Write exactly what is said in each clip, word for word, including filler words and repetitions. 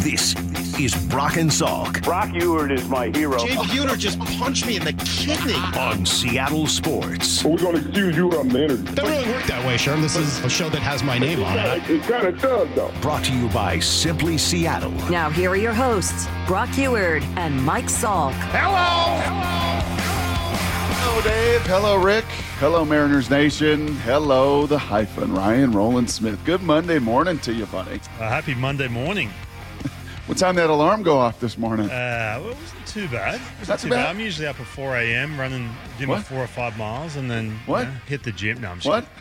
This is Brock and Salk Brock Ewert is my hero. Jay Buhner just punched me in the kidney. on Seattle Sports. Are we going to excuse you on the interview? Doesn't really work that way, Sherm. This is a show that has my name on it. It kind of does, though. Brought to you by Simply Seattle. Now here are your hosts, Brock Ewert and Mike Salk. Hello! Hello, Dave. Hello, Rick. Hello, Mariners Nation. Hello, the hyphen, Ryan Roland Smith. Good Monday morning to you, buddy. Uh, happy Monday morning. What time did that alarm go off this morning? Uh, well, it wasn't too bad. It wasn't Not too too bad. bad? I'm usually up at four a.m. running, do my What? four or five miles, and then What? you know, hit the gym. No, I'm just What?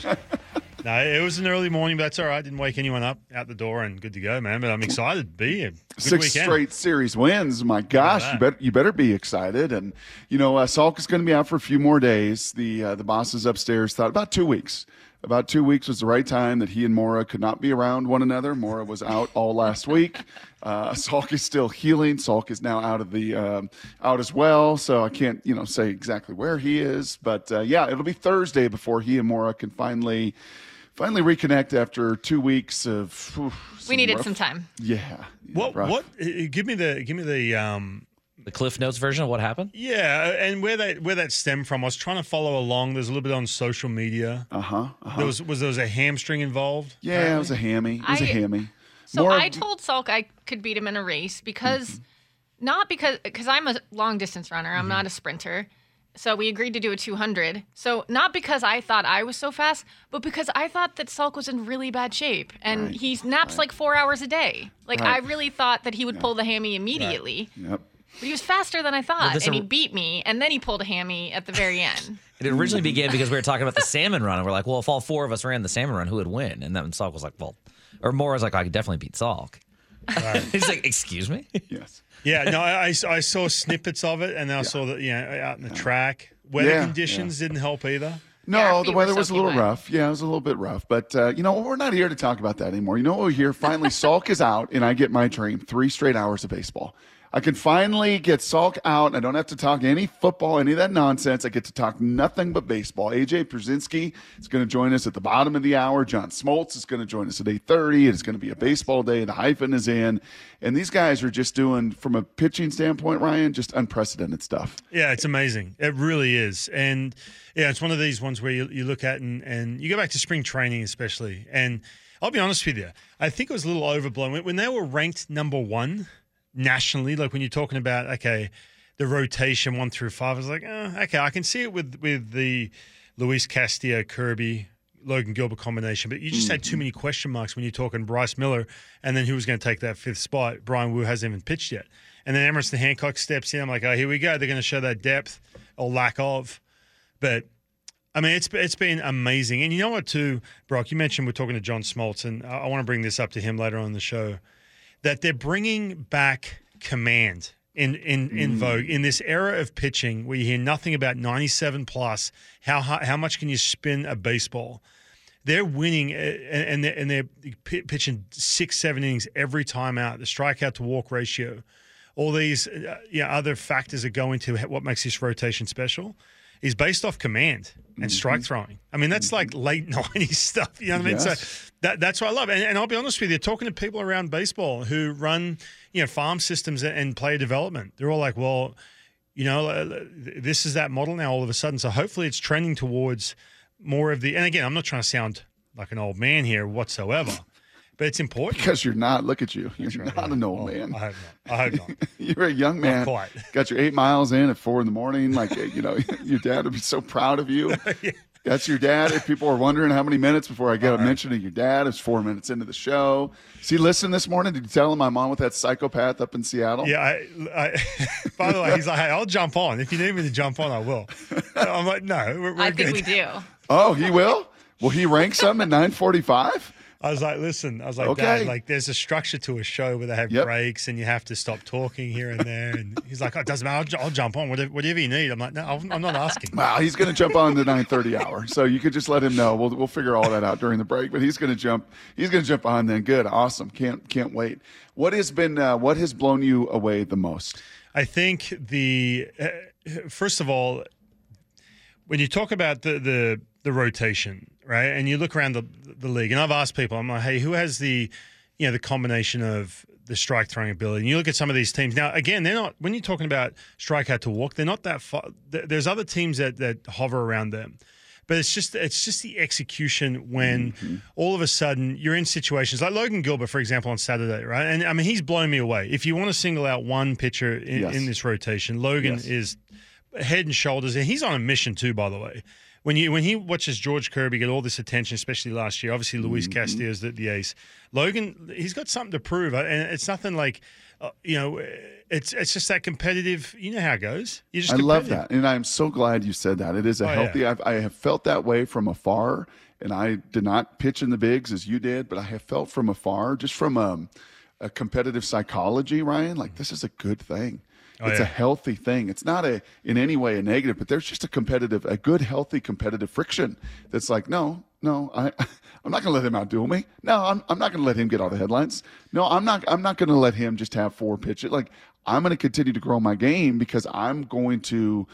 No, it was an early morning, but that's all right. Didn't wake anyone up, out the door, and good to go, man. But I'm excited to be here. Good Six weekend. straight series wins. My gosh, that. you better you better be excited. And you know, uh, Salk is going to be out for a few more days. The uh, the bosses upstairs thought about two weeks. About two weeks was the right time that he and Mora could not be around one another. Mora was out all last week. Uh, Salk is still healing. Salk is now out of the um, out as well. So I can't you know say exactly where he is, but uh, yeah, it'll be Thursday before he and Mora can finally. Finally reconnect after two weeks of. Whew, We needed rough- some time. Yeah. yeah, What? rough. What? uh, Give me the. Give me the. Um, The Cliff Notes version of what happened? yeah, and where that where that stemmed from. I was trying to follow along. There's a little bit on social media. Uh huh. Uh-huh. There was was there was a hamstring involved? Yeah, it was a hammy. It was a I- hammy. So More- I told Salk I could beat him in a race because, Mm-hmm. not because, because I'm a long distance runner. I'm not a sprinter. So we agreed to do a two hundred. So not because I thought I was so fast, but because I thought that Salk was in really bad shape. And Right, he naps like four hours a day. Like Right. I really thought that he would pull the hammy immediately. Yep. But he was faster than I thought. this and he a- beat me. And then he pulled a hammy at the very end. It originally began because we were talking about the salmon run, and we're like, well, if all four of us ran the salmon run, who would win? And then Salk was like, well, or Moore was like, I could definitely beat Salk. He's like, excuse me? Yes. Yeah, no, I, I I saw snippets of it, and then I saw that, you know, out in the track. Weather Yeah, conditions didn't help either. No, Yeah, our the feet weather were was a soaking little wet. rough. Yeah, it was a little bit rough. But, uh, you know, we're not here to talk about that anymore. You know what we're here? Finally, Salk is out, and I get my dream three straight hours of baseball. I can finally get Salk out. I don't have to talk any football, any of that nonsense. I get to talk nothing but baseball. A J Przinsky is going to join us at the bottom of the hour. John Smoltz is going to join us at eight thirty. It's going to be a baseball day. The hyphen is in. And these guys are just doing, from a pitching standpoint, Ryan, just unprecedented stuff. Yeah, it's amazing. It really is. And, yeah, it's one of these ones where you, you look at and, and you go back to spring training especially. And I'll be honest with you, I think it was a little overblown. When- When they were ranked number one nationally, like when you're talking about, okay, the rotation one through five, I was like, oh, okay, I can see it with, with the Luis Castillo, Kirby, Logan Gilbert combination, but you just had too many question marks when you're talking Bryce Miller and then who was going to take that fifth spot. Brian Wu hasn't even pitched yet. And then Emerson Hancock steps in. I'm like, oh, here we go. They're going to show that depth or lack of. But, I mean, it's it's been amazing. And you know what, too, Brock, you mentioned we're talking to John Smoltz, and I, I want to bring this up to him later on in the show, that they're bringing back command in, in, in vogue in this era of pitching where you hear nothing about ninety-seven plus. How how, how much can you spin a baseball? They're winning, uh, and they're, and they're p- pitching six, seven innings every time out. The strikeout to walk ratio, all these uh, yeah, other factors that go into what makes this rotation special is based off command and strike throwing. I mean, that's like late nineties stuff. You know what I mean? Yes. So that, that's what I love. And, and I'll be honest with you, talking to people around baseball who run, you know, farm systems and player development, they're all like, well, you know, uh, this is that model now all of a sudden. So hopefully it's trending towards more of the, and again, I'm not trying to sound like an old man here whatsoever, but it's important. Because you're not. Look at you. You're right, not yeah. an old Well, man. I hope not. I hope not. You're a young man. quite. Got your eight miles in at four in the morning. Like, you know, your dad would be so proud of you. Yeah. That's your dad. If people are wondering how many minutes before I get a mention of your dad, it's four minutes into the show. Is he listening this morning? Did you tell him I'm on with that psychopath up in Seattle? Yeah, I, I, by the way, he's like, hey, I'll jump on. If you need me to jump on, I will. I'm like, no, we're, we're I good. think we do. Oh, he will? Will he rank some at nine forty-five? I was like, listen, I was like, Okay. Dad, like there's a structure to a show where they have Yep. breaks and you have to stop talking here and there. And he's like, oh, it doesn't matter. I'll, ju- I'll jump on whatever, whatever you need. I'm like, no, I'm I'm not asking. Wow, he's going to jump on the nine thirty hour. So you could just let him know. We'll we'll figure all that out during the break. But he's going to jump. He's going to jump on then. Good, awesome. Can't can't wait. What has been uh, what has blown you away the most? I think the uh, first of all, when you talk about the the the rotation, right, and you look around the the league, and I've asked people, I'm like, hey, who has the you know the combination of the strike throwing ability. And you look at some of ththese teams now. Again, they're not when you're talking about strikeout to walk. They're not that far. There's other teams that that hover around them. But it's just it's just the execution when mm-hmm. all of a sudden you're in situations like Logan Gilbert, for example, on Saturday, right? And I mean, he's blown me away. If you want to single out one pitcher in, yes. in this rotation, Logan yes. is head and shoulders, and he's on a mission too, by the way. When you when he watches George Kirby get all this attention, especially last year, obviously Luis mm-hmm. Castillo's the, the ace. Logan, he's got something to prove, and it's nothing like. Uh, you know, it's it's just that competitive. You know how it goes. You just I love that, and I'm so glad you said that. It is a oh, healthy. Yeah. I've, I have felt that way from afar, and I did not pitch in the bigs as you did, but I have felt from afar, just from a, a competitive psychology, Ryan. Like this is a good thing. Oh, it's yeah. a healthy thing. It's not a in any way a negative, but there's just a competitive, a good, healthy competitive friction that's like, no, no, I, I'm not going to let him outduel me. No, I'm, I'm not going to let him get all the headlines. No, I'm not, I'm not going to let him just have four pitches. Like I'm going to continue to grow my game because I'm going to,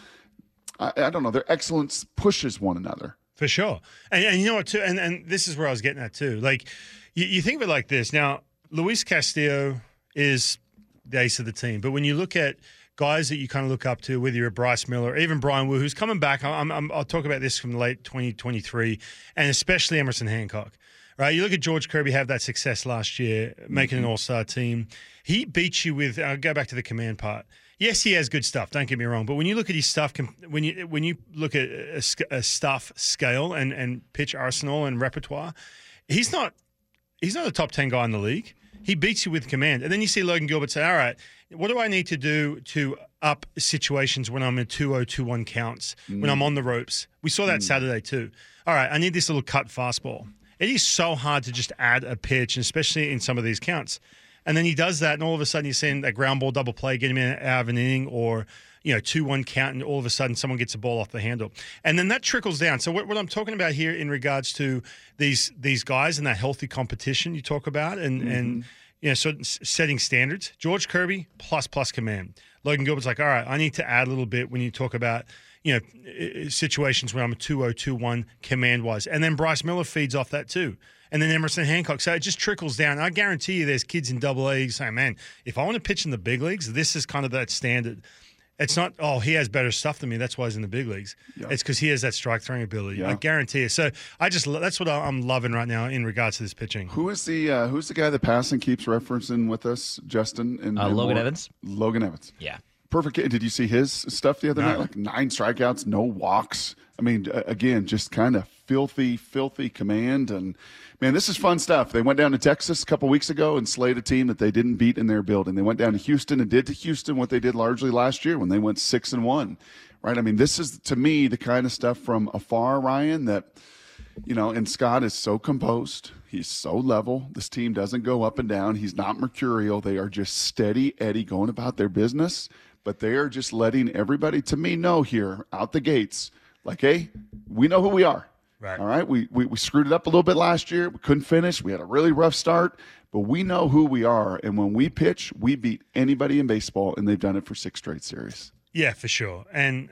I, I don't know, their excellence pushes one another. For sure. And, and you know what, too, and, and this is where I was getting at, too. Like, you, you think of it like this. Now, Luis Castillo is the ace of the team. But when you look at guys that you kind of look up to, whether you're Bryce Miller or even Brian Wu, who's coming back, I'm, I'm, I'll talk about this from late twenty twenty-three, and especially Emerson Hancock. Right? You look at George Kirby have that success last year, making an all-star team. He beats you with, I'll go back to the command part. Yes, he has good stuff, don't get me wrong. But when you look at his stuff, when you when you look at a, a stuff scale and, and pitch arsenal and repertoire, he's not he's not a top ten guy in the league. He beats you with command. And then you see Logan Gilbert say, all right, what do I need to do to up situations when I'm in two oh, two one counts, mm. when I'm on the ropes? We saw that mm. Saturday too. All right, I need this little cut fastball. It is so hard to just add a pitch, especially in some of these counts. And then he does that, and all of a sudden you're seeing a ground ball double play, get him in out of an inning, or you know, two one count, and all of a sudden someone gets a ball off the handle. And then that trickles down. So what, what I'm talking about here in regards to these these guys and that healthy competition you talk about, and, mm-hmm. and you know, so setting standards. George Kirby, plus, plus command. Logan Gilbert's like, all right, I need to add a little bit when you talk about, you know, situations when I'm a two oh, two one command-wise. And then Bryce Miller feeds off that too. And then Emerson Hancock. So it just trickles down. I guarantee you there's kids in double A saying, man, if I want to pitch in the big leagues, this is kind of that standard. It's not, oh, he has better stuff than me. That's why he's in the big leagues. Yeah. It's because he has that strike throwing ability. Yeah. I guarantee you. So I just, that's what I'm loving right now in regards to this pitching. Who is the, uh, who's the guy that Passan keeps referencing with us, Justin? And, uh, and Logan more? Evans. Logan Evans. Yeah. Perfect. Did you see his stuff the other no. night? Like nine strikeouts, no walks. I mean, again, just kind of filthy, filthy command. And, man, this is fun stuff. They went down to Texas a couple weeks ago and slayed a team that they didn't beat in their building. They went down to Houston and did to Houston what they did largely last year when they went six and one, right? I mean, this is, to me, the kind of stuff from afar, Ryan, that, you know, and Scott is so composed. He's so level. This team doesn't go up and down. He's not mercurial. They are just steady Eddie going about their business, but they are just letting everybody, to me, know here out the gates, like, hey, we know who we are. Right. All right. We, we we screwed it up a little bit last year. We couldn't finish. We had a really rough start, but we know who we are. And when we pitch, we beat anybody in baseball, and they've done it for six straight series. Yeah, for sure. And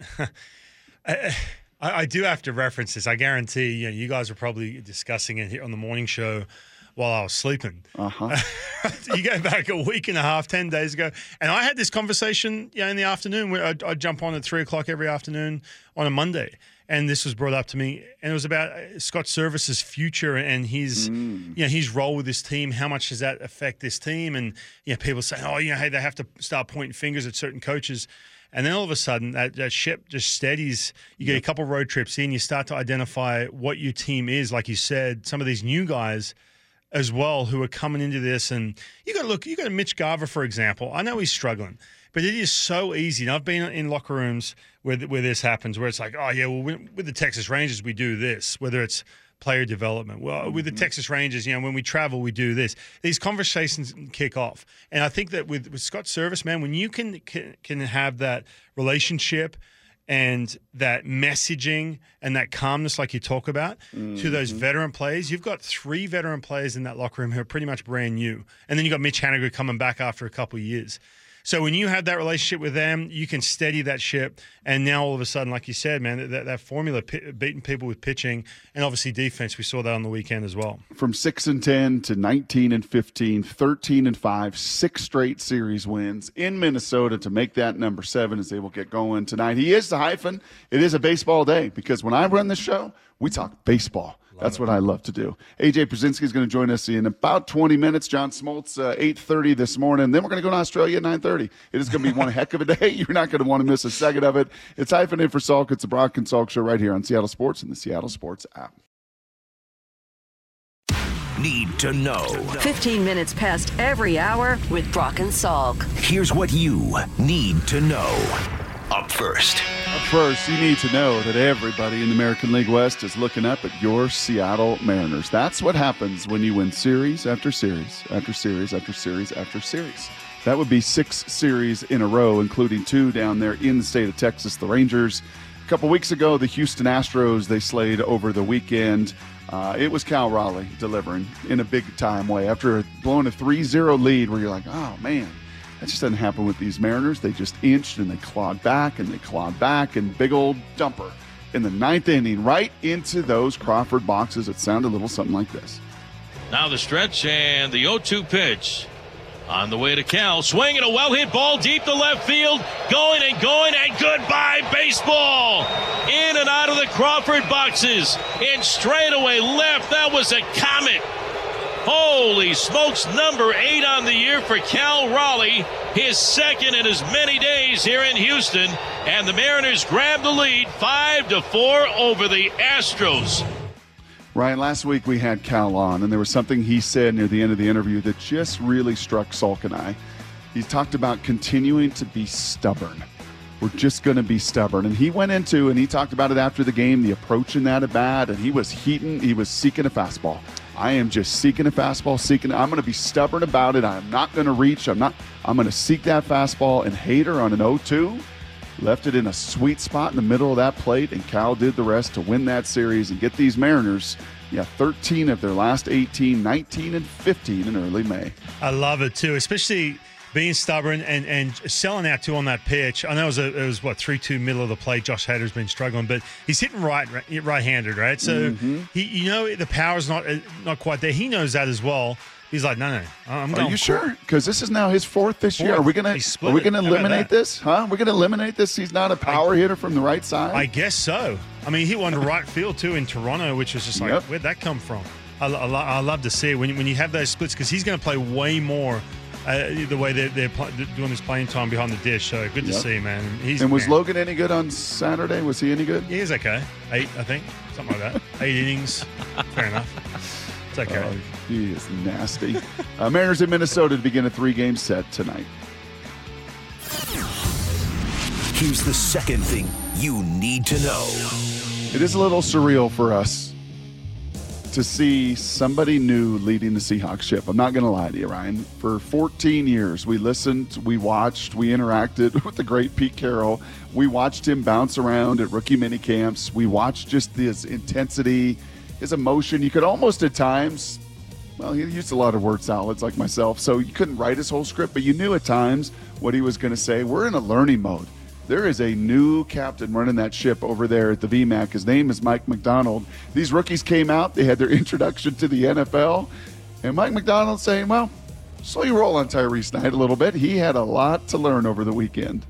I, I do have to reference this. I guarantee you know, you guys were probably discussing it here on the morning show while I was sleeping. Uh-huh. You go back a week and a half, ten days ago, and I had this conversation you know, in the afternoon. Where I'd, I'd jump on at three o'clock every afternoon on a Monday. And this was brought up to me, and it was about Scott Service's future and his, mm. you know, his role with this team. How much does that affect this team? And you know, people say, oh, you know, hey, they have to start pointing fingers at certain coaches. And then all of a sudden, that, that ship just steadies. You get a couple road trips in, you start to identify what your team is. Like you said, some of these new guys as well who are coming into this, and you got to look. You got Mitch Garver, for example. I know he's struggling. But it is so easy. And I've been in locker rooms where where this happens, where it's like, oh, yeah, well, with the Texas Rangers, we do this, whether it's player development. Well, mm-hmm. with the Texas Rangers, you know, when we travel, we do this. These conversations kick off. And I think that with, with Scott Service, man, when you can, can can have that relationship and that messaging and that calmness like you talk about mm-hmm. to those veteran players, you've got three veteran players in that locker room who are pretty much brand new. And then you've got Mitch Haniger coming back after a couple of years. So when you have that relationship with them, you can steady that ship. And now all of a sudden, like you said, man, that, that formula, p- beating people with pitching and obviously defense, we saw that on the weekend as well. From six and ten to nineteen and fifteen, thirteen and five, six straight series wins in Minnesota to make that number seven as they will get going tonight. He is the hyphen. It is a baseball day because when I run the show, we talk baseball. That's what I love to do. A J Pierzynski is going to join us in about twenty minutes. John Smoltz, uh, eight thirty this morning. Then we're going to go to Australia at nine thirty. It is going to be one heck of a day. You're not going to want to miss a second of it. It's Hyphen in for Salk. It's the Brock and Salk Show right here on Seattle Sports and the Seattle Sports app. Need to know. fifteen minutes past every hour with Brock and Salk. Here's what you need to know. Up first. Up first, you need to know that everybody in the American League West is looking up at your Seattle Mariners. That's what happens when you win series after series after series after series after series. That would be six series in a row, including two down there in the state of Texas, the Rangers. A couple weeks ago, the Houston Astros, they slayed over the weekend. Uh, it was Cal Raleigh delivering in a big-time way after blowing a three zero lead where you're like, oh, man. That just doesn't happen with these Mariners. They just inched and they clawed back and they clawed back and big old dumper in the ninth inning right into those Crawford boxes. It sounded a little something like this. Now the stretch and the oh two pitch on the way to Cal. Swinging a well-hit ball deep to left field. Going and going and goodbye baseball. In and out of the Crawford boxes. And straight away left. That was a comet. Holy smokes, number eight on the year for Cal Raleigh, his second in as many days here in Houston, and the Mariners grab the lead five to four over the Astros. Ryan, last week we had Cal on, and there was something he said near the end of the interview that just really struck Salk and I. He talked about continuing to be stubborn. We're just going to be stubborn. And he went into, and he talked about it after the game, the approach in that at bat, and he was heating, he was seeking a fastball. I am just seeking a fastball, seeking. I'm going to be stubborn about it. I'm not going to reach. I'm not. I'm going to seek that fastball. And Hader on an oh two left it in a sweet spot in the middle of that plate, and Cal did the rest to win that series and get these Mariners, yeah, thirteen of their last eighteen, nineteen and fifteen in early May. I love it too, especially being stubborn and, and selling out too on that pitch. I know it was, a, it was what, three two middle of the plate. Josh Hader's been struggling, but he's hitting right, right-handed, right? So, mm-hmm. he, you know, the power's not not quite there. He knows that as well. He's like, no, no, I'm going. Are you sure? Because this is now his fourth this Fourth. year. Are we gonna are we gonna eliminate this? Huh? We're gonna eliminate this. He's not a power I, hitter from the right side. I guess so. I mean, he won to right field too in Toronto, which was just like, yep. Where'd that come from? I, I, I love to see it when you, when you have those splits because he's going to play way more. Uh, the way they're, they're pl- doing this playing time behind the dish, so good to yep. see, man. He's, and was man. Logan any good on Saturday? Was he any good? He is okay. Eight, I think, something like that. Eight innings, fair enough. It's okay. Oh, he is nasty. uh, Mariners in Minnesota to begin a three-game set tonight. Here's the second thing you need to know. It is a little surreal for us to see somebody new leading the Seahawks ship. I'm not going to lie to you, Ryan. For fourteen years, we listened, we watched, we interacted with the great Pete Carroll. We watched him bounce around at rookie mini camps. We watched just his intensity, his emotion. You could almost at times, well, he used a lot of word salads like myself, so you couldn't write his whole script, but you knew at times what he was going to say. We're in a learning mode. There is a new captain running that ship over there at the V MAC. His name is Mike Macdonald. These rookies came out. They had their introduction to the N F L. And Mike Macdonald saying, well, slow your roll on Tyrese Knight a little bit. He had a lot to learn over the weekend.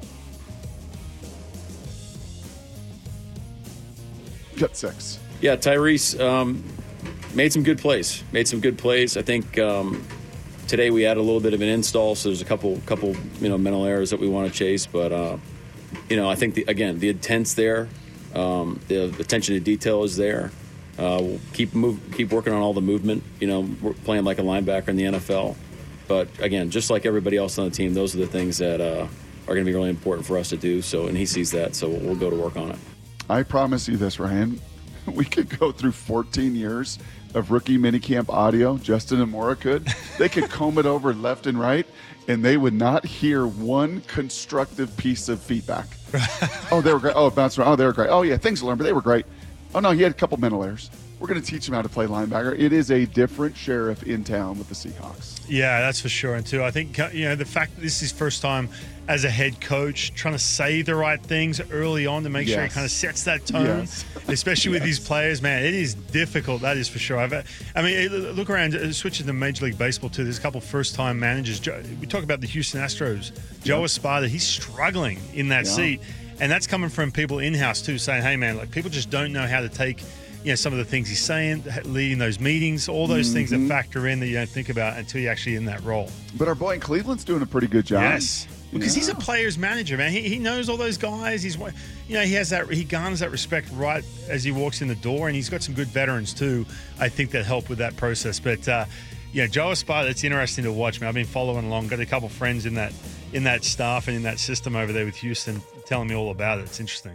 Cut six. Yeah, Tyrese um, made some good plays. Made some good plays. I think um, today we had a little bit of an install, so there's a couple, couple, you know, mental errors that we want to chase. But, uh, you know, I think, the, again, the intent's there. Um, the attention to detail is there. Uh, we'll keep move, keep working on all the movement. You know, we're playing like a linebacker in the N F L. But, again, just like everybody else on the team, those are the things that uh, are going to be really important for us to do. So, and he sees that, so we'll go to work on it. I promise you this, Ryan. We could go through fourteen years of rookie minicamp audio. Justin and Maura could. They could comb it over left and right, and they would not hear one constructive piece of feedback. Oh, they were great. Oh, bounced around. Oh, they were great. Oh, yeah, things to learn, but they were great. Oh, no, he had a couple mental errors. we're going to teach him how to play linebacker. It is a different sheriff in town with the Seahawks. Yeah, that's for sure. And too, I think, you know, the fact that this is his first time as a head coach, trying to say the right things early on to make yes. sure he kind of sets that tone, yes. especially yes. with these players, man, it is difficult. That is for sure. I've, I mean, look around, switching to Major League Baseball too. There's a couple first-time managers. We talk about the Houston Astros. Joe yep. Espada, he's struggling in that yeah. seat. And that's coming from people in-house too, saying, hey, man, like people just don't know how to take – you know, some of the things he's saying, leading those meetings, all those mm-hmm. things that factor in that you don't think about until you're actually in that role. But our boy in Cleveland's doing a pretty good job. Yes. Because yeah. he's a player's manager, man. He, he knows all those guys. He's, you know, he has that, he garners that respect right as he walks in the door, and he's got some good veterans too, I think, that help with that process. But, uh, yeah, Joe Espada, it's interesting to watch, man. I've been following along, got a couple friends in that, in that staff and in that system over there with Houston telling me all about it. It's interesting.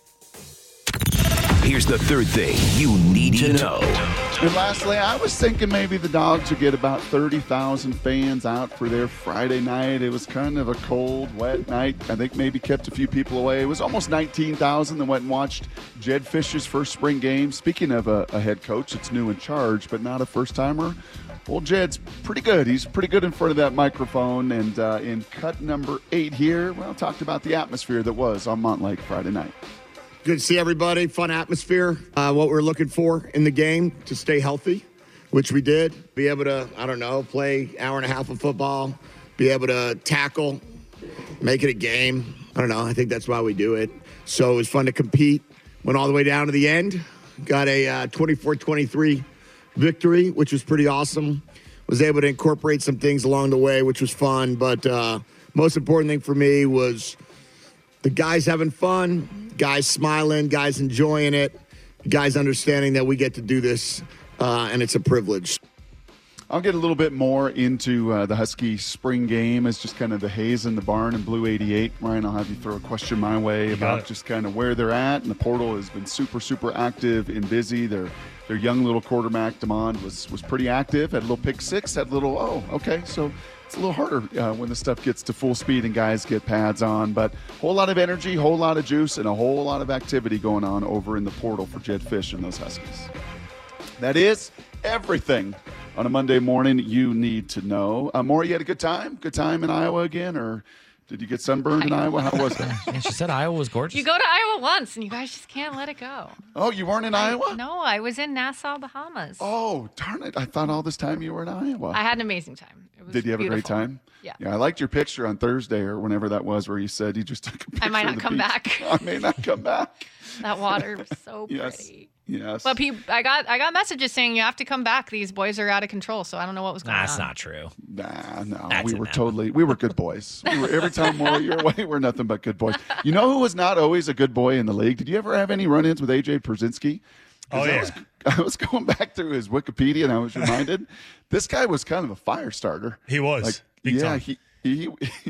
Here's the third thing you need to know. And lastly, I was thinking maybe the Dogs would get about thirty thousand fans out for their Friday night. It was kind of a cold, wet night. I think maybe kept a few people away. It was almost nineteen thousand that went and watched Jedd Fisch's first spring game. Speaking of a, a head coach that's new in charge, but not a first-timer, well, Jedd's pretty good. He's pretty good in front of that microphone. And uh, in cut number eight here, well, talked about the atmosphere that was on Montlake Friday night. Good to see everybody. Fun atmosphere. Uh, what we're looking for in the game to stay healthy, which we did. Be able to, I don't know, play hour and a half of football. Be able to tackle, make it a game. I don't know. I think that's why we do it. So it was fun to compete. Went all the way down to the end. Got a uh, twenty-four twenty-three victory, which was pretty awesome. Was able to incorporate some things along the way, which was fun. But uh, most important thing for me was the guys having fun, guys smiling, guys enjoying it, guys understanding that we get to do this, uh, and it's a privilege. I'll get a little bit more into uh, the Husky spring game as just kind of the haze in the barn and Blue eighty-eight. Ryan, I'll have you throw a question my way about just kind of where they're at. And the portal has been super, super active and busy. Their their young little quarterback, Demond, was, was pretty active, had a little pick six, had a little, oh, okay, so it's a little harder uh, when the stuff gets to full speed and guys get pads on. But a whole lot of energy, whole lot of juice, and a whole lot of activity going on over in the portal for Jedd Fisch and those Huskies. That is everything on a Monday morning you need to know. Uh, Maury, you had a good time? Good time in Iowa again, or did you get sunburned in Iowa? How was it? Yeah, she said Iowa was gorgeous. You go to Iowa once, and you guys just can't let it go. Oh, you weren't in I, Iowa? No, I was in Nassau, Bahamas. Oh, darn it. I thought all this time you were in Iowa. I had an amazing time. It was Did you have beautiful. a great time? Yeah. Yeah, I liked your picture on Thursday or whenever that was where you said you just took a picture I might not of the come beach. back. I may not come back. That water was so yes. pretty. Yes. But people, I got I got messages saying you have to come back. These boys are out of control. So I don't know what was going nah, on. That's not true. Nah, no. That's we were enough. totally, we were good boys. We were, every time more you're away, we're nothing but good boys. You know who was not always a good boy in the league? Did you ever have any run-ins with A J Przynski? Oh, I yeah. was, I was going back through his Wikipedia and I was reminded this guy was kind of a fire starter. He was. Like, Big yeah, time. he, he,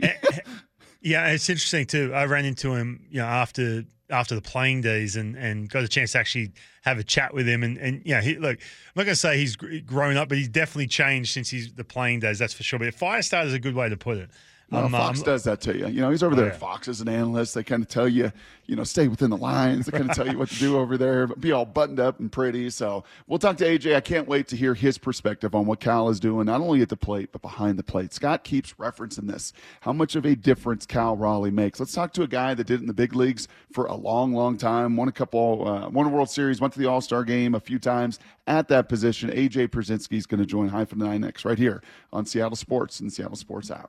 Yeah, it's interesting too. I ran into him, you know, after after the playing days, and, and got a chance to actually have a chat with him. And and yeah, he look, I'm not gonna say he's grown up, but he's definitely changed since he's the playing days. That's for sure. But fire starter is a good way to put it. Well, um, Fox um, does that to you. You know, he's over there oh, at yeah. Fox as an analyst. They kind of tell you, you know, stay within the lines. They kind of tell you what to do over there, but be all buttoned up and pretty. So we'll talk to A J. I can't wait to hear his perspective on what Cal is doing, not only at the plate, but behind the plate. Scott keeps referencing this, how much of a difference Cal Raleigh makes. Let's talk to a guy that did it in the big leagues for a long, long time, won a couple, uh, won a World Series, went to the All-Star game a few times at that position. A J Przynski is going to join Hyphen nine X right here on Seattle Sports and the Seattle Sports app.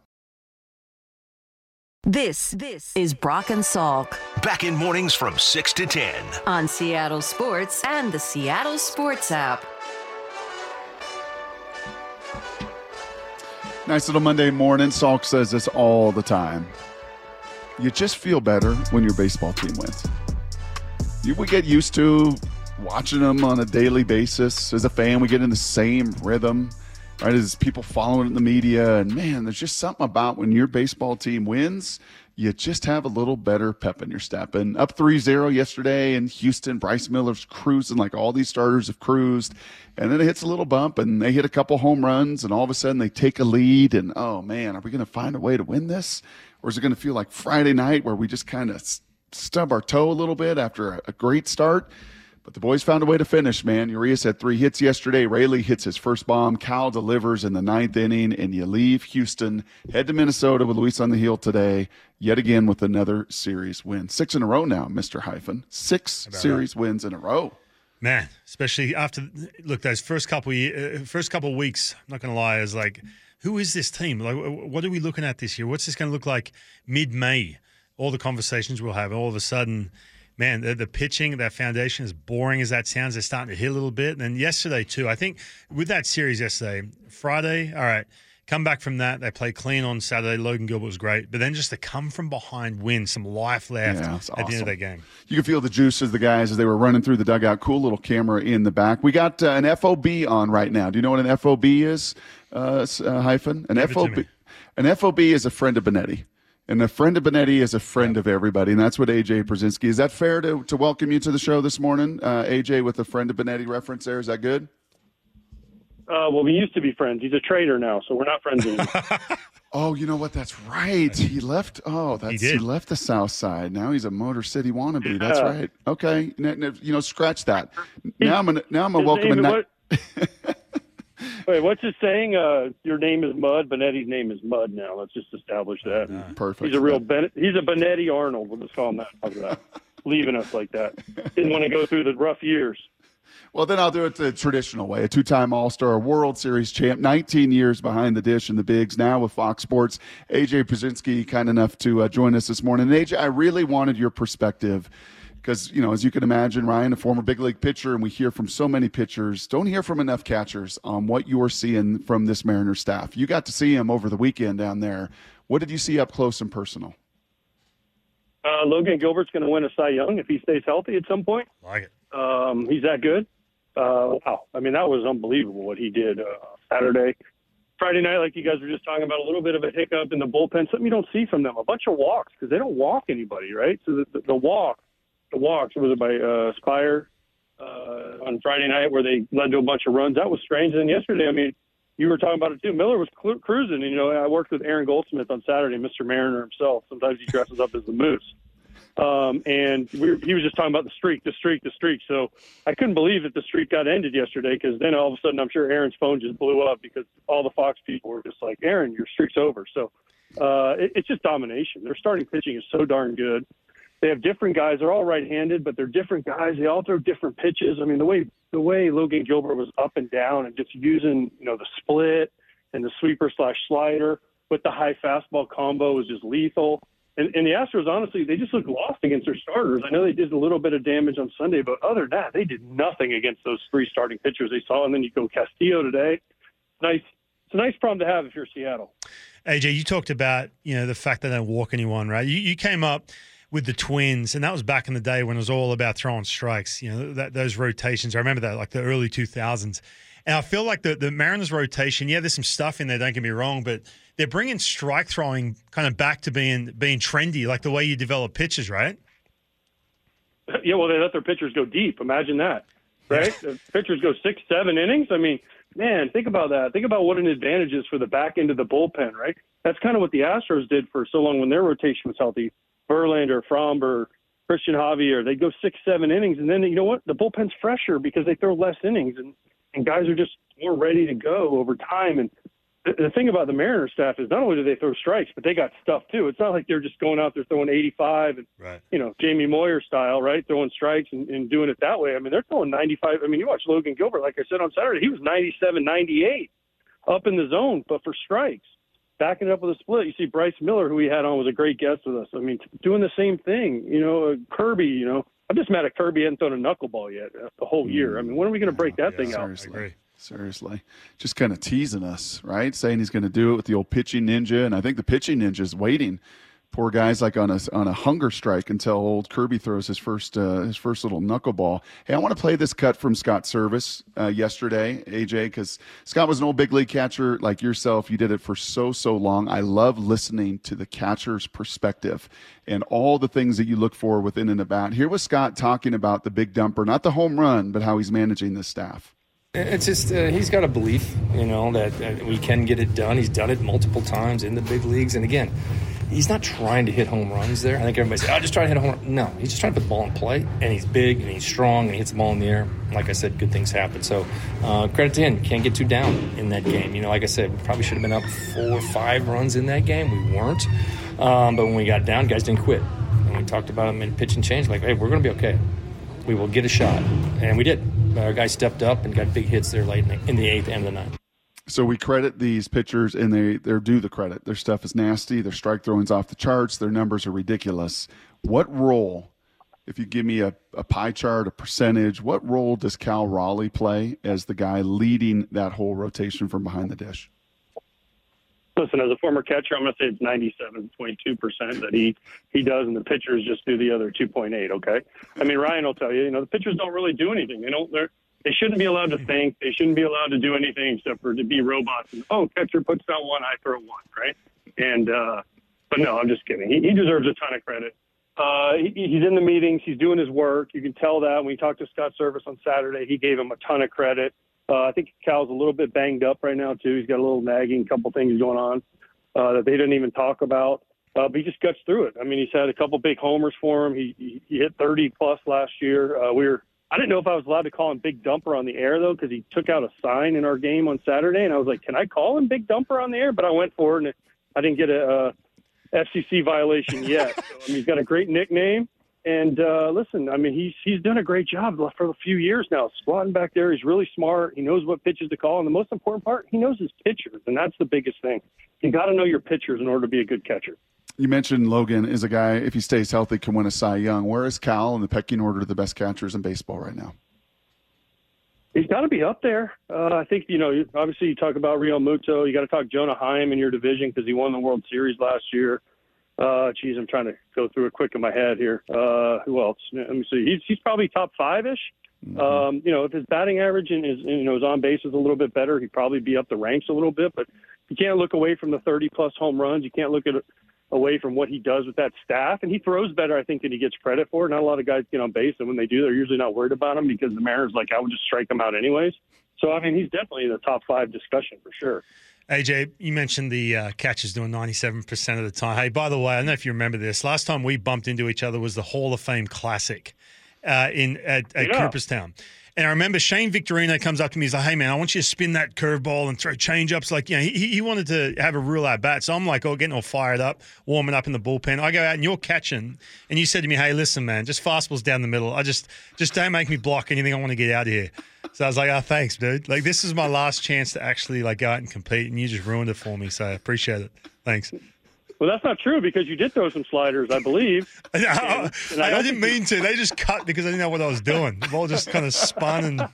This, this is Brock and Salk Back in mornings from six to ten. on Seattle Sports and the Seattle Sports app. Nice little Monday morning. Salk says this all the time. You just feel better when your baseball team wins. You, we get used to watching them on a daily basis. As a fan, we get in the same rhythm, right? As people following it in the media. And, man, there's just something about when your baseball team wins, you just have a little better pep in your step. And up three zero yesterday in Houston, Bryce Miller's cruising like all these starters have cruised. And then it hits a little bump, and they hit a couple home runs, and all of a sudden they take a lead. And, oh, man, are we going to find a way to win this? Or is it going to feel like Friday night where we just kind of stub our toe a little bit after a, a great start? But the boys found a way to finish, man. Urias had three hits yesterday. Rayleigh hits his first bomb. Cal delivers in the ninth inning, and you leave Houston, head to Minnesota with Luis on the heel today, yet again with another series win. Six in a row now, Mister Hyphen. Six series right. wins in a row. Man, especially after look those first couple of, uh, first couple of weeks. I'm not going to lie, is like, who is this team? Like, what are we looking at this year? What's this going to look like mid-May? All the conversations we'll have. All of a sudden, man, the, the pitching, that foundation, as boring as that sounds, they're starting to hit a little bit. And then yesterday too, I think with that series yesterday, Friday, all right, come back from that. They played clean on Saturday. Logan Gilbert was great. But then just to come from behind, win, some life left yeah, at awesome. the end of that game. You can feel the juice as the guys, as they were running through the dugout. Cool little camera in the back. We got uh, an F O B on right now. Do you know what an F O B is, uh, uh, Hyphen? An Give F O B, an F O B is a friend of Benetti. And a friend of Benetti is a friend of everybody, and that's what A J Brzezinski. Is that fair to, to welcome you to the show this morning, uh, A J, with a friend of Benetti reference there? Is that good? Uh, well, we used to be friends. He's a traitor now, so we're not friends anymore. Oh, you know what? That's right. He left. Oh, that's he, he left the South Side. Now he's a Motor City wannabe. Yeah. That's right. Okay, you know, scratch that. Now I'm gonna now I'm gonna welcome him. Na- Wait, what's his saying? Uh, your name is Mud. Benetti's name is Mud now. Let's just establish that. Uh, perfect. He's a real Ben- He's a Benetti Arnold. We'll just call him that. How's that? Leaving us like that. Didn't want to go through the rough years. Well, then I'll do it the traditional way. A two-time All-Star, World Series champ, nineteen years behind the dish in the bigs, now with Fox Sports. A J Brzezinski, kind enough to uh, join us this morning. And A J, I really wanted your perspective because, you know, as you can imagine, Ryan, a former big league pitcher, and we hear from so many pitchers, don't hear from enough catchers on what you're seeing from this Mariners staff. You got to see him over the weekend down there. What did you see up close and personal? Uh, Logan Gilbert's going to win a Cy Young if he stays healthy at some point. Like it. Um, he's that good. Uh, wow. I mean, that was unbelievable what he did uh, Saturday. Friday night, like you guys were just talking about, a little bit of a hiccup in the bullpen, something you don't see from them. A bunch of walks because they don't walk anybody, right? So the, the, the walk, the walks, was it by uh, Spire uh, on Friday night where they led to a bunch of runs? That was strange. And then yesterday, I mean, you were talking about it too. Miller was cru- cruising. And, you know, I worked with Aaron Goldsmith on Saturday, Mister Mariner himself. Sometimes he dresses up as the Moose. Um, and we were, he was just talking about the streak, the streak, the streak. So I couldn't believe that the streak got ended yesterday because then all of a sudden I'm sure Aaron's phone just blew up because all the Fox people were just like, Aaron, your streak's over. So uh, it, it's just domination. Their starting pitching is so darn good. They have different guys. They're all right-handed, but they're different guys. They all throw different pitches. I mean, the way the way Logan Gilbert was up and down and just using, you know, the split and the sweeper slash slider with the high fastball combo was just lethal. And, and the Astros, honestly, they just looked lost against their starters. I know they did a little bit of damage on Sunday, but other than that, they did nothing against those three starting pitchers they saw. And then you go Castillo today. Nice. It's a nice problem to have if you're Seattle. A J, you talked about, you know, the fact that they don't walk anyone, right? You, you came up with the Twins, and that was back in the day when it was all about throwing strikes, you know, that, those rotations. I remember that, like the early two thousands. And I feel like the, the Mariners rotation, yeah, there's some stuff in there, don't get me wrong, but they're bringing strike throwing kind of back to being being trendy, like the way you develop pitches, right? Yeah, well, they let their pitchers go deep. Imagine that, right? The pitchers go six, seven innings. I mean, man, think about that. Think about what an advantage is for the back end of the bullpen, right? That's kind of what the Astros did for so long when their rotation was healthy. Verlander, Fromber, Christian Javier, they go six, seven innings, and then, you know what? The bullpen's fresher because they throw less innings, and, and guys are just more ready to go over time. And the, the thing about the Mariners staff is not only do they throw strikes, but they got stuff too. It's not like they're just going out there throwing eighty-five and, right. you know, Jamie Moyer style, right, throwing strikes and, and doing it that way. I mean, they're throwing ninety-five. I mean, you watch Logan Gilbert, like I said on Saturday, he was ninety-seven, ninety-eight up in the zone, but for strikes. Backing it up with a split. You see Bryce Miller, who we had on, was a great guest with us. I mean, doing the same thing. You know, uh, Kirby, you know. I'm just mad at Kirby hadn't thrown a knuckleball yet uh, the whole year. I mean, when are we going to break that yeah, thing seriously. out? I agree. Seriously. Just kind of teasing us, right? Saying he's going to do it with the old pitching ninja. And I think the pitching ninja is waiting. Poor guy's like on a, on a hunger strike until old Kirby throws his first uh, his first little knuckleball. Hey, I want to play this cut from Scott Service uh, yesterday, A J, because Scott was an old big league catcher like yourself. You did it for so, so long. I love listening to the catcher's perspective and all the things that you look for within an at-bat. Here was Scott talking about the big dumper, not the home run, but how he's managing this staff. It's just uh, he's got a belief, you know, that uh, we can get it done. He's done it multiple times in the big leagues. And again, he's not trying to hit home runs there. I think everybody says, "I just try to hit a home run." No, he's just trying to put the ball in play, and he's big and he's strong and he hits the ball in the air. Like I said, good things happen. So uh, credit to him. Can't get too down in that game. You know, like I said, we probably should have been up four or five runs in that game. We weren't. Um, but when we got down, guys didn't quit. And we talked about them in pitch and change. Like, hey, we're going to be okay. We will get a shot. And we did. Our guys stepped up and got big hits there late in the, in the eighth and the ninth. So we credit these pitchers, and they, they're due the credit. Their stuff is nasty. Their strike throwing's off the charts. Their numbers are ridiculous. What role, if you give me a, a pie chart, a percentage, what role does Cal Raleigh play as the guy leading that whole rotation from behind the dish? Listen, as a former catcher, I'm going to say it's ninety-seven point two percent that he, he does, and the pitchers just do the other two point eight, okay? I mean, Ryan will tell you, you know, the pitchers don't really do anything. They don't, they're, They shouldn't be allowed to think. They shouldn't be allowed to do anything except for to be robots. And, oh, catcher puts down one, I throw one, right? And uh, but no, I'm just kidding. He, he deserves a ton of credit. Uh, he, he's in the meetings. He's doing his work. You can tell that when you talked to Scott Service on Saturday, he gave him a ton of credit. Uh, I think Cal's a little bit banged up right now too. He's got a little nagging, couple things going on uh, that they didn't even talk about. Uh, but he just guts through it. I mean, he's had a couple big homers for him. He he, he hit thirty plus last year. Uh, we were. I didn't know if I was allowed to call him Big Dumper on the air, though, because he took out a sign in our game on Saturday, and I was like, can I call him Big Dumper on the air? But I went for it, and I didn't get a uh, F C C violation yet. So, I mean, he's got a great nickname. And, uh, listen, I mean, he's he's done a great job for a few years now, squatting back there. He's really smart. He knows what pitches to call. And the most important part, he knows his pitchers, and that's the biggest thing. You got to know your pitchers in order to be a good catcher. You mentioned Logan is a guy, if he stays healthy, can win a Cy Young. Where is Cal in the pecking order of the best catchers in baseball right now? He's got to be up there. Uh, I think, you know, obviously you talk about Real Muto. You got to talk Jonah Heim in your division because he won the World Series last year. Uh, geez, I'm trying to go through it quick in my head here. Uh, who else? Let me see. He's, he's probably top five-ish. Mm-hmm. Um, you know, if his batting average and his, you know, his on base is a little bit better, he'd probably be up the ranks a little bit. But you can't look away from the thirty-plus home runs. You can't look at away from what he does with that staff. And he throws better, I think, than he gets credit for. Not a lot of guys get on base, and when they do, they're usually not worried about him because the Mariners like, I would just strike him out anyways. So, I mean, he's definitely in the top five discussion for sure. A J, you mentioned the uh, catchers doing ninety-seven percent of the time. Hey, by the way, I don't know if you remember this. Last time we bumped into each other was the Hall of Fame Classic uh, in at, at Yeah. Cooperstown. And I remember Shane Victorino comes up to me. He's like, hey, man, I want you to spin that curveball and throw change-ups. Like, you know, he, he wanted to have a real at-bat. So I'm like, oh, getting all fired up, warming up in the bullpen. I go out and you're catching. And you said to me, hey, listen, man, just fastballs down the middle. I just, just don't make me block anything. I want to get out of here. So I was like, oh, thanks, dude. Like, this is my last chance to actually, like, go out and compete. And you just ruined it for me. So I appreciate it. Thanks. Well, that's not true because you did throw some sliders, I believe. I, And- and I, I don't didn't think mean to. They just cut because I didn't know what I was doing. The ball just kind of spun and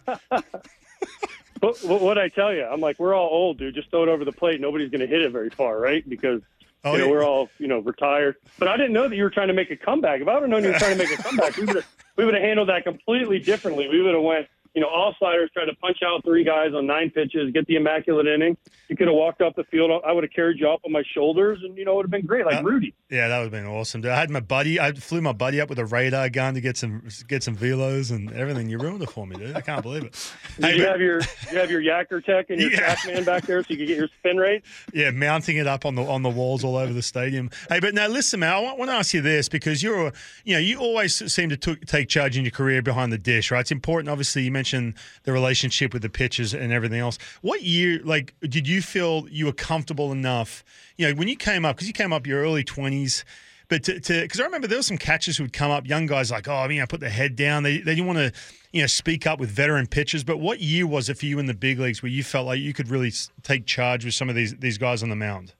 But what what I tell you, I'm like, we're all old, dude. Just throw it over the plate. Nobody's going to hit it very far, right? Because Oh, you know yeah. we're all you know retired. But I didn't know that you were trying to make a comeback. If I would have known you were trying to make a comeback, we would have we would have handled that completely differently. We would have went, you know, all sliders, tried to punch out three guys on nine pitches, get the immaculate inning. You could have walked up the field. I would have carried you up on my shoulders, and you know, it would have been great, like Uh, Rudy. yeah, that would have been awesome. Dude. I had my buddy. I flew my buddy up with a radar gun to get some get some velos and everything. You ruined it for me, dude. I can't believe it. Did Hey, you but- have your you have your Yacker Tech and your Yeah. TrackMan back there so you could get your spin rate? Yeah, mounting it up on the on the walls all over the stadium. Hey, but now listen, man, I want, want to ask you this because you're, a, you know, you always seem to t- take charge in your career behind the dish, right? It's important. Obviously, you mentioned the relationship with the pitchers and everything else. What year, like, did you feel you were comfortable enough? You know, when you came up, because you came up your early twenties. But to, because I remember there were some catchers who would come up, young guys like, oh, you know, put their head down. They they didn't want to, you know, speak up with veteran pitchers. But what year was it for you in the big leagues where you felt like you could really s- take charge with some of these these guys on the mound?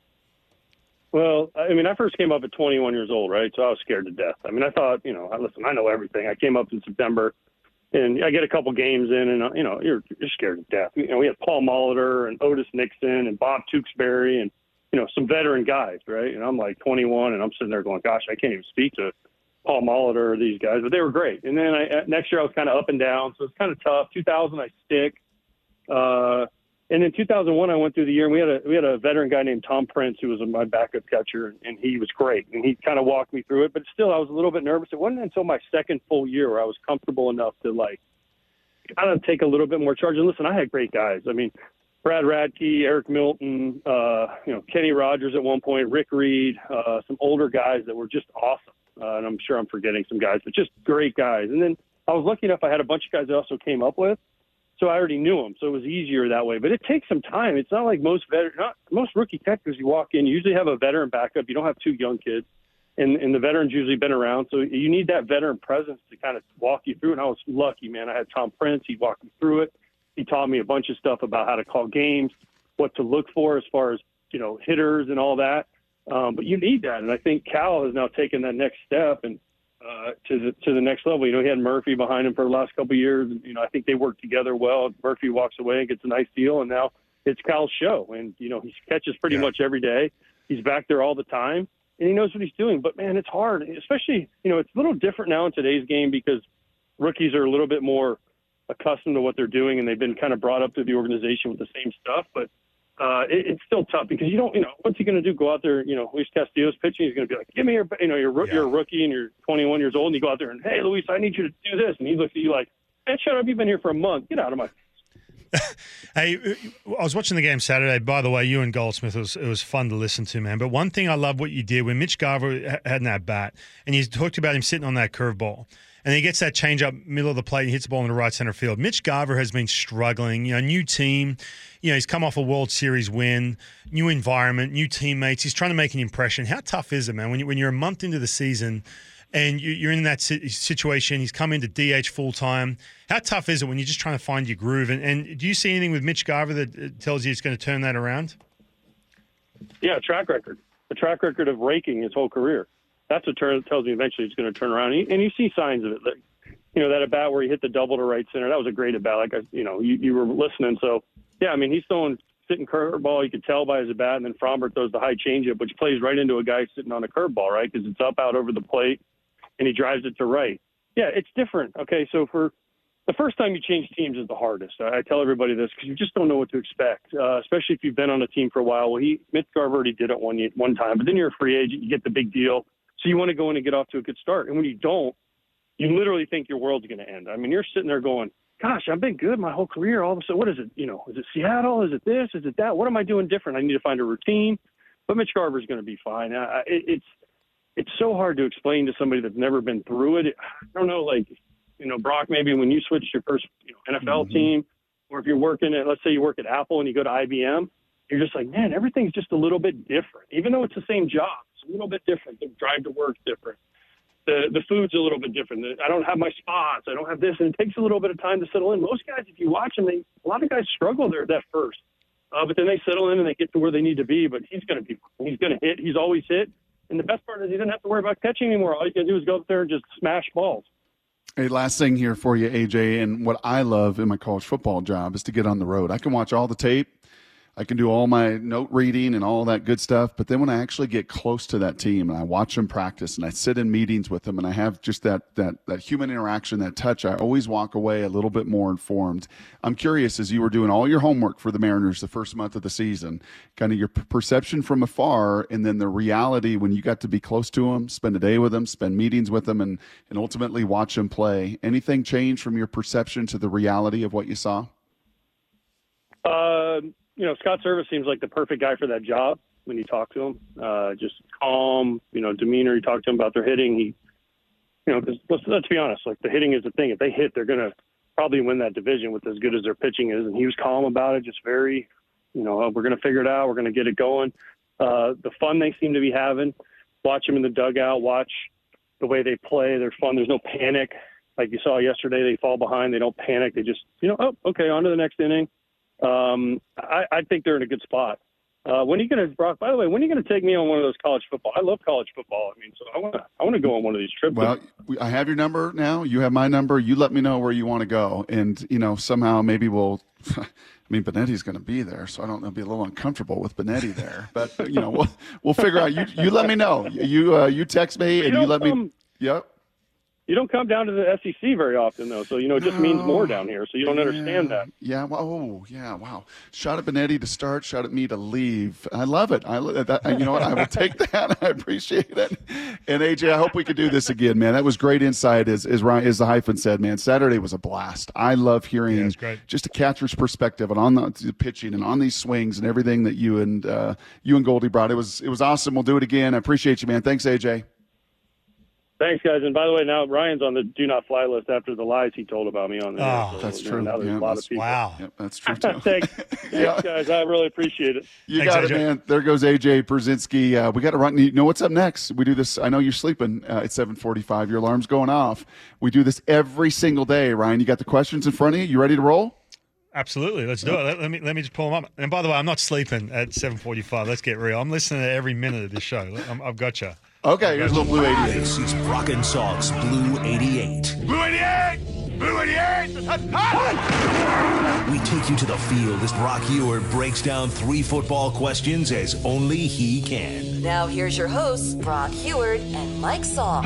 Well, I mean, I first came up at twenty-one years old, right? So I was scared to death. I mean, I thought, you know, listen, I know everything. I came up in September, and I get a couple games in, and, uh, you know, you're, you're scared to death. You know, we had Paul Molitor and Otis Nixon and Bob Tewksbury and, you know, some veteran guys, right? And I'm like twenty-one, and I'm sitting there going, gosh, I can't even speak to Paul Molitor or these guys, but they were great. And then I, next year I was kind of up and down, so it's kind of tough. two thousand, I stick. Uh, and in two thousand one, I went through the year, and we had a we had a veteran guy named Tom Prince who was my backup catcher, and, and he was great. And he kind of walked me through it, but still, I was a little bit nervous. It wasn't until my second full year where I was comfortable enough to, like, kind of take a little bit more charge. And listen, I had great guys. I mean, Brad Radke, Eric Milton, uh, you know, Kenny Rogers at one point, Rick Reed, uh, some older guys that were just awesome. Uh, and I'm sure I'm forgetting some guys, but just great guys. And then I was lucky enough I had a bunch of guys I also came up with, so I already knew them, so it was easier that way. But it takes some time. It's not like most veteran, not most rookie technicals. You walk in, you usually have a veteran backup. You don't have two young kids, and and the veterans usually been around, so you need that veteran presence to kind of walk you through. And I was lucky, man. I had Tom Prince. He walked me through it. He taught me a bunch of stuff about how to call games, what to look for as far as, you know, hitters and all that. Um, but you need that, and I think Cal has now taken that next step and uh, to the to the next level. You know, he had Murphy behind him for the last couple of years, and you know, I think they work together well. Murphy walks away and gets a nice deal, and now it's Cal's show, and you know, he catches pretty yeah. much every day. He's back there all the time, and he knows what he's doing. But man, it's hard, especially, you know, it's a little different now in today's game because rookies are a little bit more accustomed to what they're doing, and they've been kind of brought up through the organization with the same stuff. But uh, it, it's still tough because you don't, you know, what's he going to do? Go out there, you know, Luis Castillo's pitching. He's going to be like, give me your, you know, you're, yeah. you're a rookie and you're twenty-one years old, and you go out there and, hey, Luis, I need you to do this. And he looks at you like, man, shut up. You've been here for a month. Get out of my Hey, I was watching the game Saturday. By the way, you and Goldsmith, it was, it was fun to listen to, man. But one thing I love what you did when Mitch Garver had in that bat, and you talked about him sitting on that curveball, and he gets that change up middle of the plate and hits the ball in the right center field. Mitch Garver has been struggling. You know, new team. You know, he's come off a World Series win, new environment, new teammates. He's trying to make an impression. How tough is it, man, when, you, when you're a month into the season and you, you're in that situation? He's come into D H full time. How tough is it when you're just trying to find your groove? And, and do you see anything with Mitch Garver that tells you it's going to turn that around? Yeah, track record. A track record of raking his whole career. That's what turn, tells me eventually it's going to turn around. And you, and you see signs of it. Like, you know, that at bat where he hit the double to right center, that was a great at bat. Like, I, you know, you, you were listening. So, yeah, I mean, he's throwing sitting curveball. You could tell by his at bat. And then Fromber throws the high changeup, which plays right into a guy sitting on a curveball, right? Because it's up out over the plate, and he drives it to right. Yeah, it's different. Okay, so for the first time you change teams is the hardest. I, I tell everybody this because you just don't know what to expect, uh, especially if you've been on a team for a while. Well, he Mitch Garver already did it one one time, but then you're a free agent. You get the big deal. So you want to go in and get off to a good start. And when you don't, you literally think your world's going to end. I mean, you're sitting there going, gosh, I've been good my whole career. All of a sudden, what is it? You know, is it Seattle? Is it this? Is it that? What am I doing different? I need to find a routine. But Mitch Garver's going to be fine. I, it, it's it's so hard to explain to somebody that's never been through it. I don't know, like, you know, Brock, maybe when you switched your first you know, N F L mm-hmm. team, or if you're working at, let's say you work at Apple and you go to I B M, you're just like, man, everything's just a little bit different. Even though it's the same job, it's a little bit different. The drive to work's different. The the food's a little bit different. The, I don't have my spots. I don't have this. And it takes a little bit of time to settle in. Most guys, if you watch them, they, a lot of guys struggle there at that first. Uh, but then they settle in and they get to where they need to be. But he's going to be he's going to hit. He's always hit. And the best part is he doesn't have to worry about catching anymore. All you got to do is go up there and just smash balls. Hey, last thing here for you, A J, and what I love in my college football job is to get on the road. I can watch all the tape. I can do all my note reading and all that good stuff. But then when I actually get close to that team and I watch them practice and I sit in meetings with them and I have just that that that human interaction, that touch, I always walk away a little bit more informed. I'm curious, as you were doing all your homework for the Mariners the first month of the season, kind of your perception from afar and then the reality when you got to be close to them, spend a day with them, spend meetings with them, and, and ultimately watch them play. Anything change from your perception to the reality of what you saw? Uh You know, Scott Service seems like the perfect guy for that job when you talk to him. Uh, just calm, you know, demeanor. You talk to him about their hitting. He, you know, cause let's, let's be honest, like the hitting is the thing. If they hit, they're going to probably win that division with as good as their pitching is. And he was calm about it, just very, you know, oh, we're going to figure it out. We're going to get it going. Uh, the fun they seem to be having, watch them in the dugout, watch the way they play. They're fun. There's no panic. Like you saw yesterday, they fall behind. They don't panic. They just, you know, oh, okay, on to the next inning. Um, I, I think they're in a good spot. Uh, when are you going to, Brock, by the way, when are you going to take me on one of those college football? I love college football. I mean, so I want to, I want to go on one of these trips. Well, I have your number now. You have my number. You let me know where you want to go. And, you know, somehow maybe we'll, I mean, Benetti's going to be there, so I don't know, be a little uncomfortable with Benetti there, but you know, we'll, we'll figure out, you, you let me know. You, uh, you text me and you, you let me, um, yep. You don't come down to the S E C very often, though, so, you know, it just no. means more down here, so you don't yeah. understand that. Yeah, well, oh, yeah, wow. Shot at Benetti to start, shot at me to leave. I love it. I that, You know what? I will take that. I appreciate it. And A J, I hope we could do this again, man. That was great insight, as as, Ryan, as the hyphen said, man. Saturday was a blast. I love hearing Yeah, it's great. just a catcher's perspective and on the, the pitching and on these swings and everything that you and uh, you and Goldie brought. It was it was awesome. We'll do it again. I appreciate you, man. Thanks, A J. Thanks, guys. And by the way, now Ryan's on the do not fly list after the lies he told about me on the Oh, so, that's you know, true. Now there's Yeah, a lot that's- of people. Wow. Yep, that's true, too. Thanks, Thanks, guys. I really appreciate it. You Thanks, got A it, J. man. There goes A J Brzezinski. Uh, we got to run. You know what's up next? We do this. I know you're sleeping uh, at seven forty-five. Your alarm's going off. We do this every single day, Ryan. You got the questions in front of you? You ready to roll? Absolutely. Let's do it. Let, let me let me just pull them up. And by the way, I'm not sleeping at seven forty-five. Let's get real. I'm listening to every minute of this show. I'm, I've got you. Okay, here's a little Blue eighty-eight. This is Brock and Salk's Blue eighty-eight. Blue eighty-eight! Blue eighty-eight! We take you to the field as Brock Ewert breaks down three football questions as only he can. Now here's your hosts, Brock Heward and Mike Saul.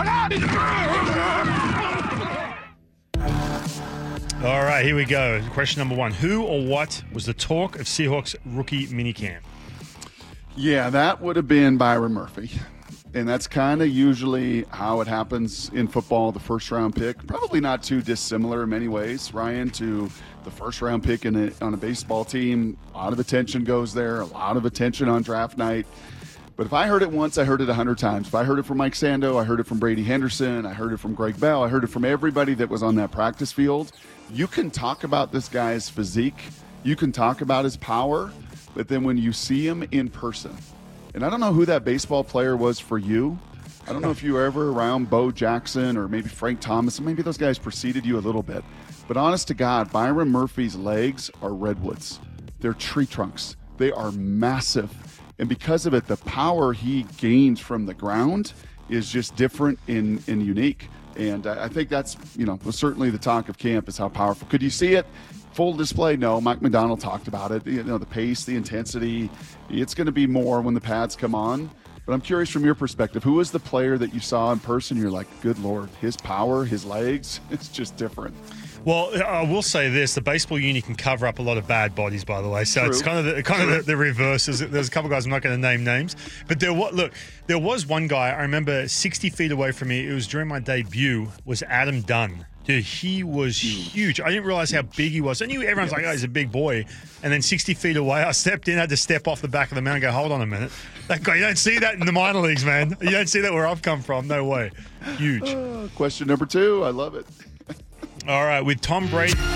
All right, here we go. Question number one. Who or what was the talk of Seahawks rookie minicamp? Yeah, that would have been Byron Murphy. And that's kind of usually how it happens in football, the first round pick. Probably not too dissimilar in many ways, Ryan, to the first round pick in a, on a baseball team. A lot of attention goes there, a lot of attention on draft night. But if I heard it once, I heard it a hundred times. If I heard it from Mike Sando, I heard it from Brady Henderson, I heard it from Greg Bell, I heard it from everybody that was on that practice field. You can talk about this guy's physique, you can talk about his power, but then when you see him in person, and I don't know who that baseball player was for you. I don't know if you were ever around Bo Jackson or maybe Frank Thomas, and maybe those guys preceded you a little bit. But honest to God, Byron Murphy's legs are redwoods. They're tree trunks. They are massive. And because of it, the power he gains from the ground is just different and, and unique. And I think that's, you know, was certainly the talk of camp is how powerful. Could you see it? Full display? No. Mike McDonald talked about it. You know, the pace, the intensity. It's going to be more when the pads come on. But I'm curious from your perspective, who was the player that you saw in person? You're like, good Lord, his power, his legs, it's just different. Well, I will say this: the baseball uni can cover up a lot of bad bodies, by the way. So True. it's kind of the, kind of the, the reverse. There's, there's a couple guys I'm not going to name names, but there was look. There was one guy I remember sixty feet away from me. It was during my debut. Was Adam Dunn. Dude, he was huge. I didn't realize how big he was. I knew everyone's like, oh, he's a big boy. And then sixty feet away, I stepped in, had to step off the back of the mound and go, hold on a minute. That guy, you don't see that in the minor leagues, man. You don't see that where I've come from. No way. Huge. Uh, question number two. I love it. All right, with Tom Brady. All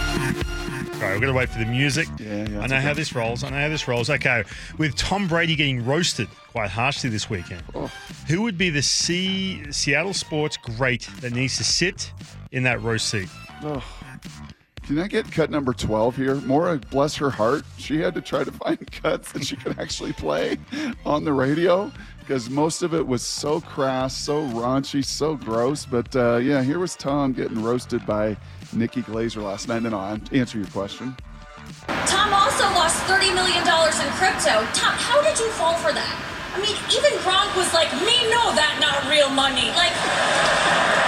right, we're going to wait for the music. Yeah, yeah. I know how this rolls. I know how this rolls. Okay, with Tom Brady getting roasted quite harshly this weekend, oh. who would be the C- Seattle sports great that needs to sit in that roast seat? Oh. Can I get cut number twelve here? Maura, bless her heart, she had to try to find cuts that she could actually play on the radio because most of it was so crass, so raunchy, so gross. But uh, yeah, here was Tom getting roasted by Nikki Glazer last night. And then I'll answer your question. Tom also lost thirty million dollars in crypto. Tom, how did you fall for that? I mean, even Gronk was like, me know that not real money. Like...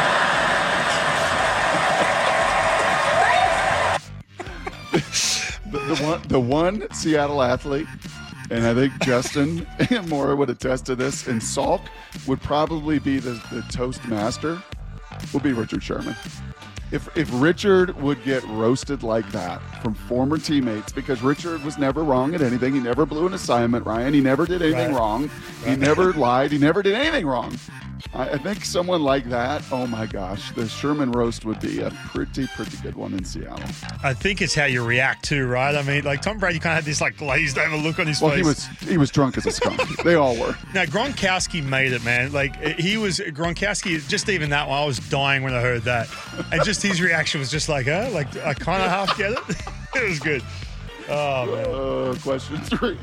the, the one, the one Seattle athlete, and I think Justin and Maura would attest to this, and Salk would probably be the, the toast master, would be Richard Sherman. If if Richard would get roasted like that from former teammates, because Richard was never wrong at anything. He never blew an assignment, Ryan. He never did anything Right. wrong. He Right. never lied. He never did anything wrong. I, I think someone like that, oh my gosh, the Sherman roast would be a pretty, pretty good one in Seattle. I think it's how you react too, right? I mean, like Tom Brady kind of had this like glazed over look on his Well, face. he was he was drunk as a skunk. They all were. Now, Gronkowski made it, man. Like, he was, Gronkowski, just even that one, I was dying when I heard that. And just his reaction was just like, huh? Like, I kind of half get it. It was good. Oh, man. Uh, question three.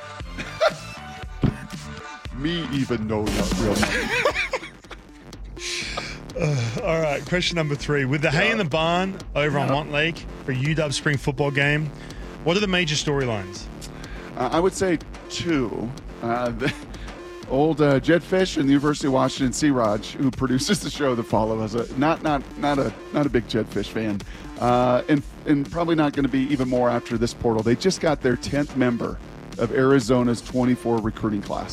Me even know that real money. Uh, all right, question number three. With the hay in the barn over on Yeah. Montlake for a U W spring football game, what are the major storylines? Uh, I would say two. Uh, the old uh, Jed Fish and the University of Washington, C. Raj, who produces the show, The Follow, is a not not not a not a big Jed Fish fan, uh, and and probably not going to be even more after this portal. They just got their tenth member of Arizona's twenty-four recruiting class.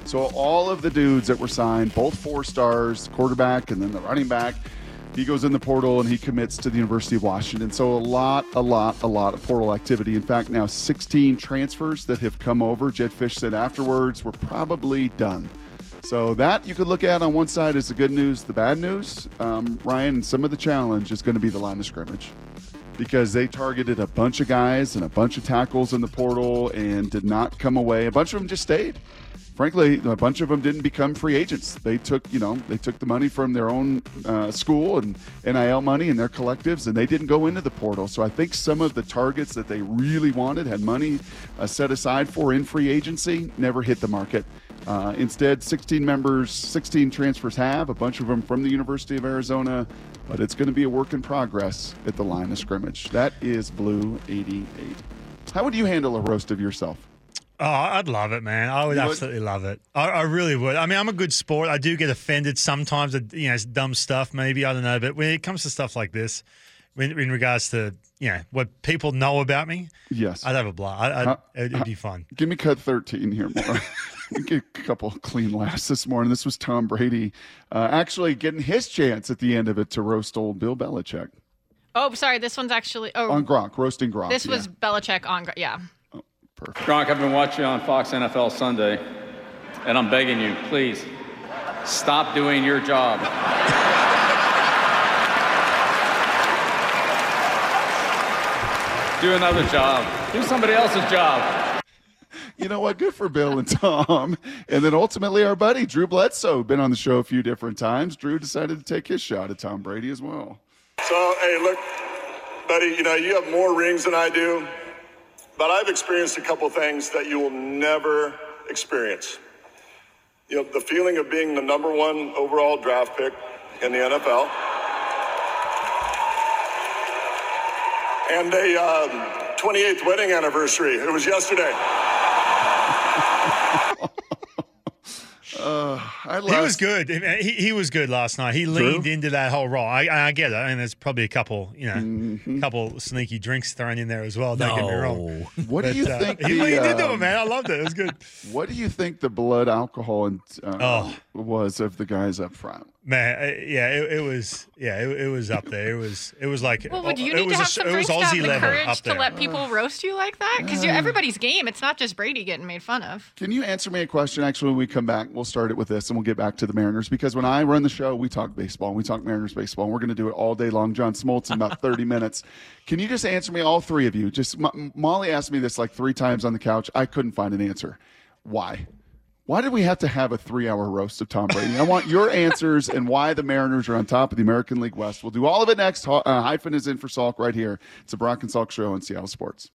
So all of the dudes that were signed, both four stars, quarterback and then the running back, he goes in the portal and he commits to the University of Washington. So a lot, a lot, a lot of portal activity. In fact, now sixteen transfers that have come over. Jedd Fisch said afterwards, we're probably done. So that you could look at on one side as the good news. The bad news, um, Ryan, some of the challenge is going to be the line of scrimmage, because they targeted a bunch of guys and a bunch of tackles in the portal and did not come away. A bunch of them just stayed. Frankly, a bunch of them didn't become free agents. They took, you know, they took the money from their own uh, school and N I L money and their collectives, and they didn't go into the portal. So I think some of the targets that they really wanted, had money uh, set aside for in free agency, never hit the market. Uh, instead, sixteen members, sixteen transfers have, a bunch of them from the University of Arizona, but it's going to be a work in progress at the line of scrimmage. That is Blue eighty-eight. How would you handle a roast of yourself? Oh, I'd love it, man. I would, would? absolutely love it. I, I really would. I mean, I'm a good sport. I do get offended sometimes at, you know, it's dumb stuff maybe, I don't know. But when it comes to stuff like this, in, in regards to, you know, what people know about me, yes, I'd have a blast. I'd, I'd, uh, it'd be fun. Give me cut thirteen here, more. Get a couple clean laughs this morning. This was Tom Brady uh, actually getting his chance at the end of it to roast old Bill Belichick. Oh, sorry. This one's actually oh, on Gronk, roasting Gronk. This yeah. was Belichick on Gronk. Yeah. Oh, perfect. Gronk, I've been watching on Fox N F L Sunday, and I'm begging you, please stop doing your job. Do another job. Do somebody else's job. You know what? Good for Bill and Tom. And then ultimately our buddy, Drew Bledsoe, been on the show a few different times. Drew decided to take his shot at Tom Brady as well. So, hey, look, buddy, you know, you have more rings than I do, but I've experienced a couple things that you will never experience. You know, the feeling of being the number one overall draft pick in the N F L. And a um, twenty-eighth wedding anniversary. It was yesterday. Uh, I he was good. He, he was good last night. He leaned True. into that whole role. I, I get it. I mean, there's probably a couple, you know, mm-hmm. couple sneaky drinks thrown in there as well. Don't no. get me wrong. What but, do you uh, think? He the, leaned um, into it, man. I loved it. It was good. What do you think the blood alcohol and uh, oh. was of the guys up front? Man, uh, yeah, it, it was. Yeah, it, it was up there. It was. It was like. Well, would you it need was to have a, some it was drinks to Aussie have the level courage up to there. let people roast you like that? Because you're everybody's game. It's not just Brady getting made fun of. Can you answer me a question? Actually, when we come back, we'll start it with this, and we'll get back to the Mariners. Because when I run the show, we talk baseball, and we talk Mariners baseball, and we're going to do it all day long. John Smoltz in about thirty minutes. Can you just answer me, all three of you? Just M- Molly asked me this like three times on the couch. I couldn't find an answer. Why? Why did we have to have a three-hour roast of Tom Brady? I want your answers and why the Mariners are on top of the American League West. We'll do all of it next. Uh, Hyphen is in for Salk right here. It's a Brock and Salk show on Seattle Sports.